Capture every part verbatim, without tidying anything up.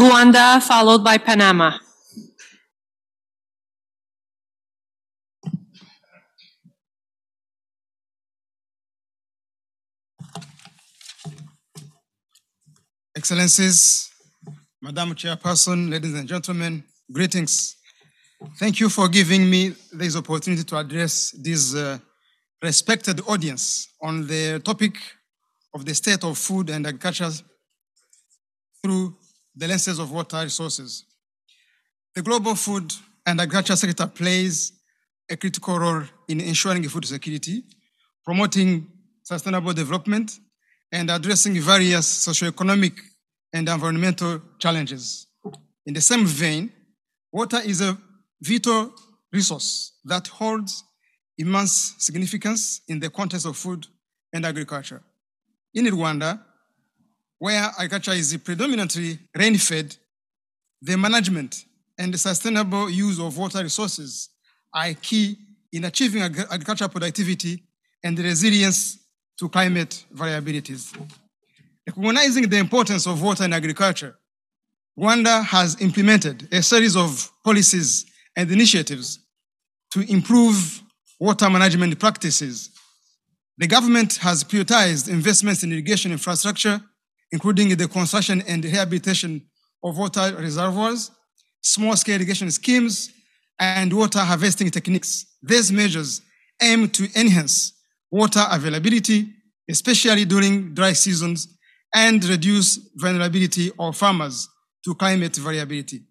Rwanda, followed by Panama. Excellencies, Madam Chairperson, ladies and gentlemen, greetings. Thank you for giving me this opportunity to address this uh, respected audience on the topic of the state of food and agriculture through the lenses of water resources. The global food and agriculture sector plays a critical role in ensuring food security, promoting sustainable development, and addressing various socioeconomic and environmental challenges. In the same vein, water is a vital resource that holds immense significance in the context of food and agriculture. In Rwanda, where agriculture is predominantly rain-fed, the management and the sustainable use of water resources are key in achieving ag agricultural productivity and resilience to climate variabilities. Recognizing the importance of water in agriculture, Rwanda has implemented a series of policies and initiatives to improve water management practices. The government has prioritized investments in irrigation infrastructure, including the construction and rehabilitation of water reservoirs, small-scale irrigation schemes, and water harvesting techniques. These measures aim to enhance water availability, especially during dry seasons, and reduce vulnerability of farmers to climate variability.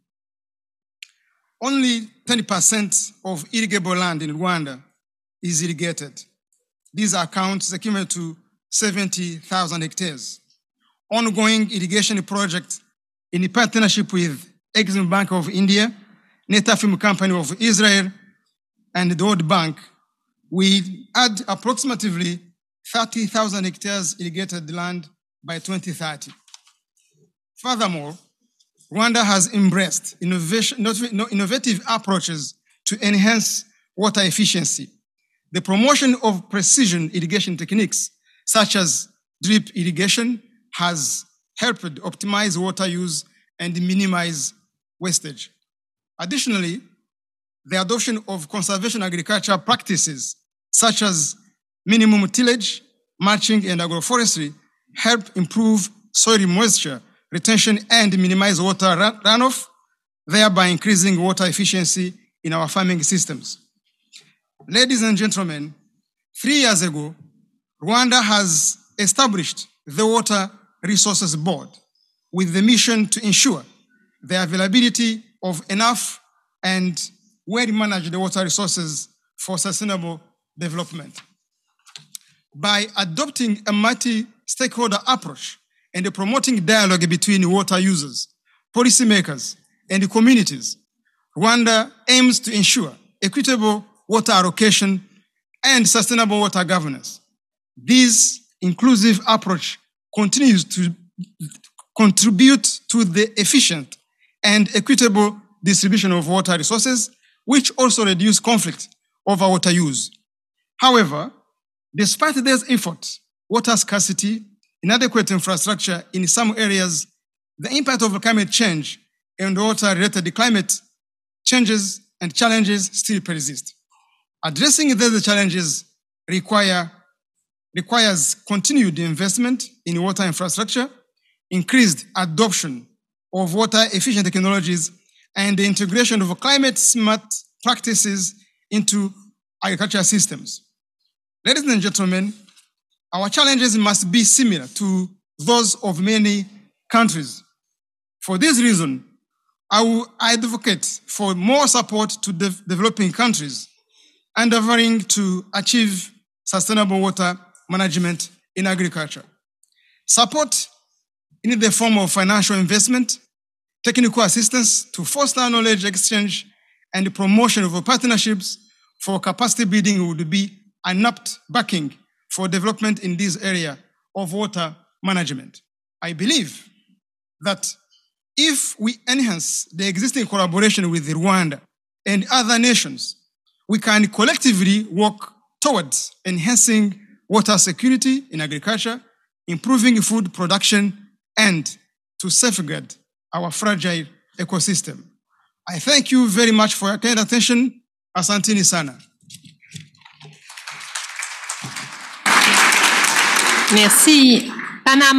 Only twenty percent of irrigable land in Rwanda is irrigated. These accounts accumulate to seventy thousand hectares. Ongoing irrigation project in partnership with Exim Bank of India, Netafim Company of Israel, and the World Bank, we add approximately thirty thousand hectares irrigated land by twenty thirty. Furthermore, Rwanda has embraced innovation, innovative approaches to enhance water efficiency. The promotion of precision irrigation techniques, such as drip irrigation, has helped optimize water use and minimize wastage. Additionally, the adoption of conservation agriculture practices, such as minimum tillage, mulching, and agroforestry, help improve soil moisture retention and minimize water runoff, thereby increasing water efficiency in our farming systems. Ladies and gentlemen, three years ago, Rwanda has established the Water Resources Board with the mission to ensure the availability of enough and well-managed water resources for sustainable development. By adopting a multi-stakeholder approach and promoting dialogue between water users, policymakers, and communities, Rwanda aims to ensure equitable water allocation and sustainable water governance. This inclusive approach continues to contribute to the efficient and equitable distribution of water resources, which also reduce conflict over water use. However, despite these efforts, water scarcity, inadequate infrastructure in some areas, the impact of climate change and water-related climate changes and challenges still persist. Addressing these challenges require, requires continued investment in water infrastructure, increased adoption of water-efficient technologies, and the integration of climate-smart practices into agricultural systems. Ladies and gentlemen, our challenges must be similar to those of many countries. For this reason, I will advocate for more support to de developing countries, endeavoring to achieve sustainable water management in agriculture. Support in the form of financial investment, technical assistance to foster knowledge exchange, and the promotion of partnerships for capacity building would be an apt backing for development in this area of water management. I believe that if we enhance the existing collaboration with Rwanda and other nations, we can collectively work towards enhancing water security in agriculture, improving food production, and to safeguard our fragile ecosystem. I thank you very much for your kind attention. Asanteni sana. Merci. Panama.